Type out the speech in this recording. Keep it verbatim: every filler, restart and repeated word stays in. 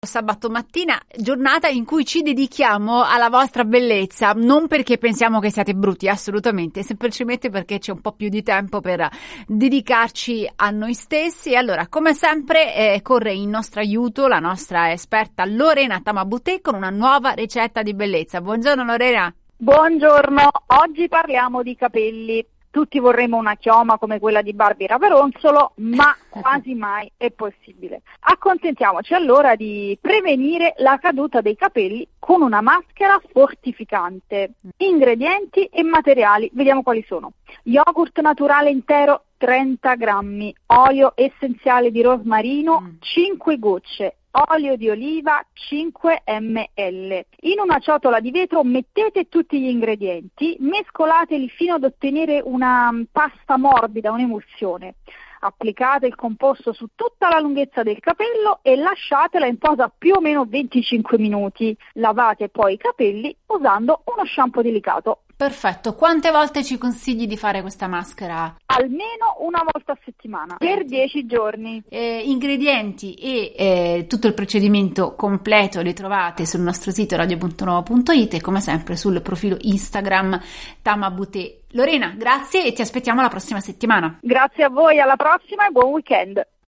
Sabato mattina, giornata in cui ci dedichiamo alla vostra bellezza, non perché pensiamo che siate brutti, assolutamente, semplicemente perché c'è un po' più di tempo per dedicarci a noi stessi. Allora, come sempre, eh, corre in nostro aiuto la nostra esperta Lorena Tamabutè con una nuova ricetta di bellezza. Buongiorno Lorena. Buongiorno, oggi parliamo di capelli. Tutti vorremmo una chioma come quella di Barbie Raveronzolo, ma quasi mai è possibile. Accontentiamoci allora di prevenire la caduta dei capelli con una maschera fortificante. Ingredienti e materiali, vediamo quali sono. Yogurt naturale intero trenta grammi, olio essenziale di rosmarino cinque gocce, olio di oliva cinque millilitri. In una ciotola di vetro mettete tutti gli ingredienti, mescolateli fino ad ottenere una pasta morbida, un'emulsione. Applicate il composto su tutta la lunghezza del capello e lasciatela in posa più o meno venticinque minuti. Lavate poi i capelli usando uno shampoo delicato. Perfetto, quante volte ci consigli di fare questa maschera? Almeno una volta a settimana, per dieci giorni. Eh, ingredienti e eh, tutto il procedimento completo li trovate sul nostro sito radio punto nuovo punto it e come sempre sul profilo Instagram Tamabutè. Lorena, grazie e ti aspettiamo la prossima settimana. Grazie a voi, alla prossima e buon weekend.